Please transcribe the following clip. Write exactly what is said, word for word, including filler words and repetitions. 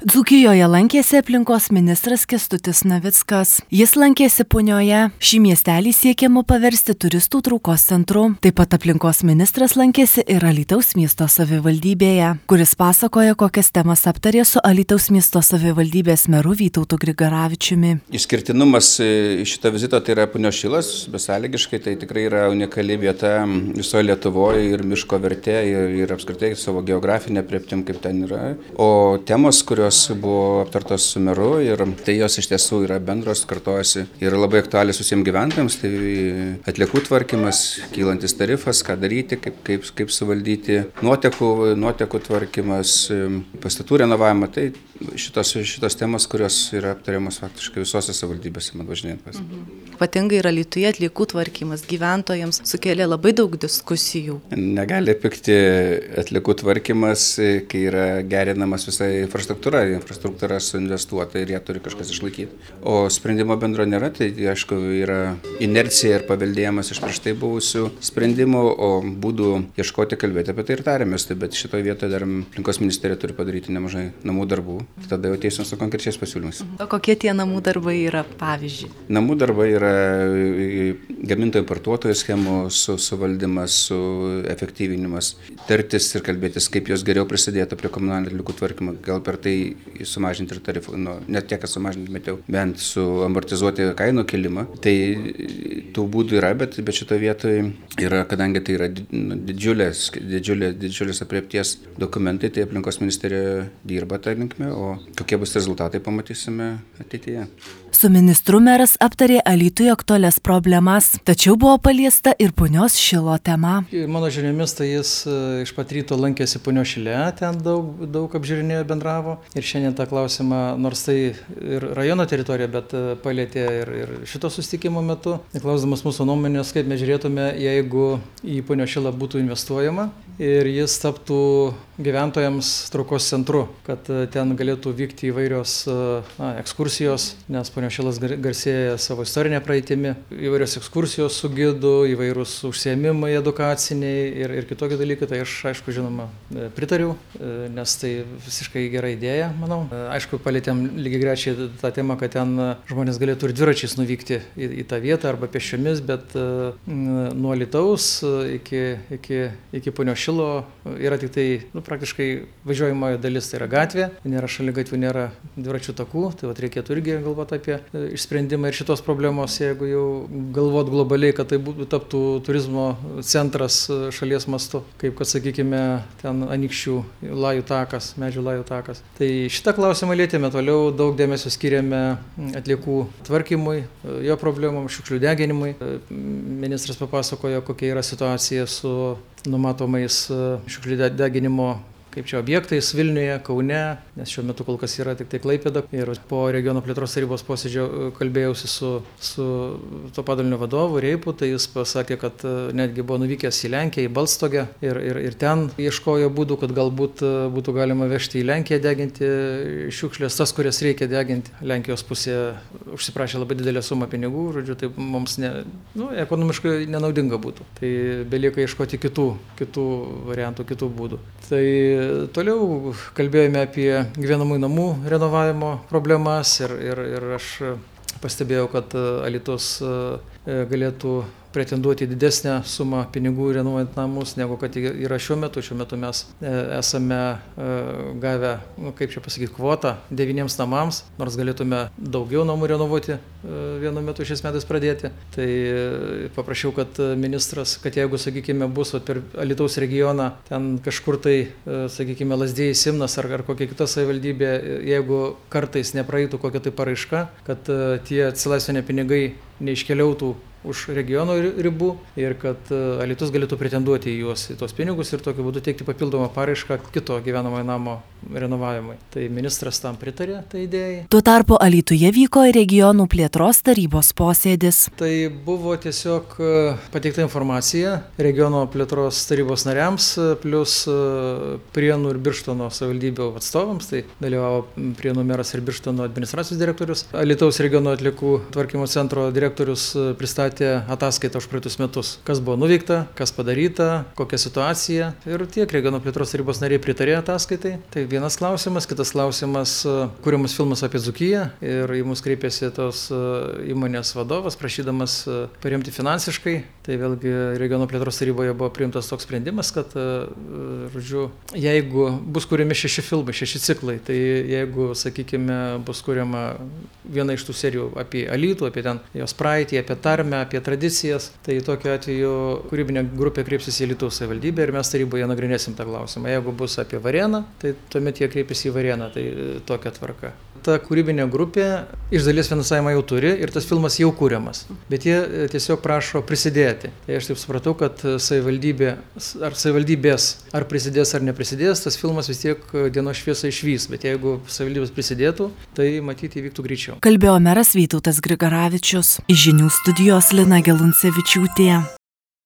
Dzūkijoje lankėsi aplinkos ministras Kęstutis Navickas. Jis lankėsi Punioje. Šį miestelį siekiama paversti turistų traukos centru. Taip pat aplinkos ministras lankėsi ir Alytaus miesto savivaldybėje, kuris pasakoja, kokias temas aptarė su Alytaus miesto savivaldybės meru Vytautu Grigaravičiumi. Išskirtinumas šito vizito tai yra Punios šilas, besąlygiškai, tai tikrai yra unikali vieta visoje Lietuvoje ir miško vertė ir, ir apskritai savo geografinė aprėptim, kaip ten yra. O temos, kurios buvo aptartos su meru ir tai jos iš tiesų yra bendros, kartojasi ir labai aktualios visiems gyventojams, tai atliekų tvarkymas, kylantis tarifas, ką daryti, kaip, kaip, kaip suvaldyti, nuotekų, nuotekų tvarkymas, pastatų renovavimą, tai šitos, šitos temos, kurios yra aptariamos faktiškai visose savivaldybėse, man važinėjant pas. Mhm. Ypatingai yra Alytuje atliekų tvarkymas gyventojams sukėlė labai daug diskusijų. Negali pykti atliekų tvarkymas, kai yra gerinamas visa infrastruktūra, infrastruktūra suinvestuota ir ją turi kažkas išlaikyti. O sprendimo bendro nėra, tai aišku yra inercija ir paveldėjimas iš prieš tai buvusių sprendimų, o būdų ieškoti, kalbėti apie tai ir tarėmės, tai, bet šitoje vietoje dar aplinkos ministerija turi padaryti nemažai namų darbų, tada jau ateisim su konkrečiais pasiūlymais. O kokie tie namų darbai yra, pavyzdžiui? Namų darbai yra gamintojų importuotojų schemų su, suvaldymas, su efektyvinimas, tartis ir kalbėtis, kaip jos geriau prisidėtų prie komunalinių atliekų tvarkymo, gal per tai sumažinti ir tarifą, nu, net tiek, kad sumažinti, bet jau bent su amortizuoti kainų kilimą. Tai tų būdų yra, bet, bet šitoje vietoje yra, kadangi tai yra didžiulės, didžiulės, didžiulės apriepties dokumentai, tai aplinkos ministerija dirba tą linkmę, o kokie bus rezultatai, pamatysime ateityje. Su ministru meras aptarė Alytuje aktualias problemas, tačiau buvo paliesta ir Punios šilo tema. Mano žiniomis, tai jis iš pat ryto lankėsi Punios šile, ten daug, daug apžiūrinėjo, bendravo. Ir šiandien tą klausimą, nors tai ir rajono teritorija, bet palietė ir, ir šito susitikimo metu. Klausdamas mūsų nuomonės, kaip mes žiūrėtume, jeigu į Punios šilą būtų investuojama ir jis taptų gyventojams traukos centru, kad ten galėtų vykti įvairios na, ekskursijos, nes Punios šilas garsėja savo istorinę praeitimi, įvairios ekskursijos su gidu, įvairūs užsiėmimai edukaciniai ir, ir kitokie dalykai, tai aš aišku žinoma pritariu, nes tai visiškai gera idėja, manau. Aišku, palėtėm lygiai grečiai tą temą, kad ten žmonės galėtų ir dviračiais nuvykti į, į tą vietą arba pėsčiomis, bet nuo Alytaus iki, iki, iki Punios šilo yra tik tai nu, praktiškai važiuojamoji dalis, tai yra gatvė, nėra šaligatvių, nėra dviračių takų, tai vat, reikėtų irgi galvoti apie išsprendimą ir šitos problemos, jeigu jau galvot globaliai, kad tai būtų taptų turizmo centras šalies mastu, kaip kad sakykime ten Anykščių lajų takas, medžių lajų takas. Tai šitą klausimą lietėme, toliau daug dėmesio skiriame atliekų tvarkymui, jo problemom, šiukšlių deginimui. Ministras papasakojo, kokia yra situacija su numatomais šiukšlių deginimo kaip čia objektais Vilniuje, Kaune, nes šiuo metu kol kas yra tik tai Klaipėda. Ir po regiono plėtros tarybos posėdžio kalbėjausi su, su to padalinio vadovu Reipu, tai jis pasakė, kad netgi buvo nuvykęs į Lenkiją, į Balstogę ir, ir, ir ten ieškojo būdų, kad galbūt būtų galima vežti į Lenkiją deginti šiukšlės, tas, kurias reikia deginti. Lenkijos pusė užsiprašė labai didelę sumą pinigų, žodžiu, tai mums ne, nu, ekonomiškai nenaudinga būtų. Tai belieka ieškoti kitų, kitų variantų, kitų būdų. Tai toliau kalbėjome apie gyvenamųjų namų renovavimo problemas ir, ir, ir aš pastebėjau, kad Alytus galėtų pretenduoti didesnę sumą pinigų renovuojant namus, negu kad yra šiuo metu. Šiuo metu mes esame gavę, nu, kaip čia pasakyti, kvotą devyniems namams, nors galėtume daugiau namų renovuoti vienu metu šiais metais pradėti. Tai paprašiau, kad ministras, kad jeigu, sakykime, bus per Alytaus regioną, ten kažkur tai, sakykime, Lazdijai, Simnas ar, ar kokia kita savivaldybė, jeigu kartais nepraeitų kokia tai paraiška, kad tie atsilaisvinę pinigai neiškeliautų už regiono ribų ir kad Alytus galėtų pretenduoti į juos, į tos pinigus ir tokiu būdu teikti papildomą paraišką kito gyvenamojo namo renovavimui. Tai ministras tam pritarė tai idėjai. Tuo tarpu Alytuje vyko regionų plėtros tarybos posėdis. Tai buvo tiesiog pateikta informacija regiono plėtros tarybos nariams, plus Prienų ir Birštono savivaldybių atstovams, tai dalyvavo Prienų meras ir Birštono administracijos direktorius. Alytaus regiono atliekų tvarkymo centro direktorius pristatė pristatė ataskaitą už praeitus metus, kas buvo nuveikta, kas padaryta, kokia situacija. Ir tiek regiono plėtros tarybos nariai pritarė ataskaitai. Tai vienas klausimas, kitas klausimas, kuriamas filmas apie Dzūkiją. Ir į mus kreipėsi tos įmonės vadovas, prašydamas paremti finansiškai. Tai vėlgi regiono plėtros taryboje buvo priimtas toks sprendimas, kad, žodžiu, jeigu bus kuriami šeši filmai, šeši ciklai, tai jeigu, sakykime, bus kuriama viena iš tų serijų apie Alytų, apie ten jos praeitį, apie tarmę, apie tradicijas, tai tokiu atveju kūrybinė grupė kreipsis į Alytaus savivaldybę ir mes taryboje nagrinėsim tą klausimą. Jeigu bus apie Varėną, tai tuomet jie kreipsis į Varėną, tai tokia tvarka. Ta kūrybinė grupė iš dalies finansavimą jau turi ir tas filmas jau kūriamas, bet jie tiesiog prašo prisidėti. Tai aš taip supratau, kad savivaldybė, ar savivaldybės ar prisidės ar neprisidės, tas filmas vis tiek dienos šviesą išvys, bet jeigu savivaldybės prisidėtų, tai matyti įvyktų greičiau. Kalbėjo meras Vytautas Grigaravičius, iš žinių studijos Lina Geluncevičiūtė.